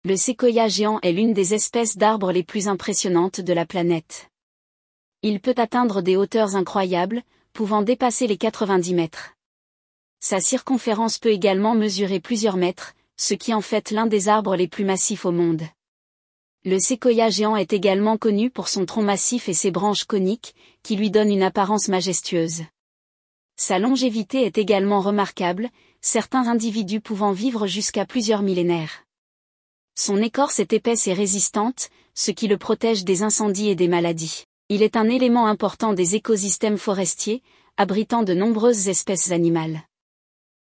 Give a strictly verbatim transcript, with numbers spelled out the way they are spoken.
Le séquoia géant est l'une des espèces d'arbres les plus impressionnantes de la planète. Il peut atteindre des hauteurs incroyables, pouvant dépasser les quatre-vingt-dix mètres. Sa circonférence peut également mesurer plusieurs mètres, ce qui en fait l'un des arbres les plus massifs au monde. Le séquoia géant est également connu pour son tronc massif et ses branches coniques, qui lui donnent une apparence majestueuse. Sa longévité est également remarquable, certains individus pouvant vivre jusqu'à plusieurs millénaires. Son écorce est épaisse et résistante, ce qui le protège des incendies et des maladies. Il est un élément important des écosystèmes forestiers, abritant de nombreuses espèces animales.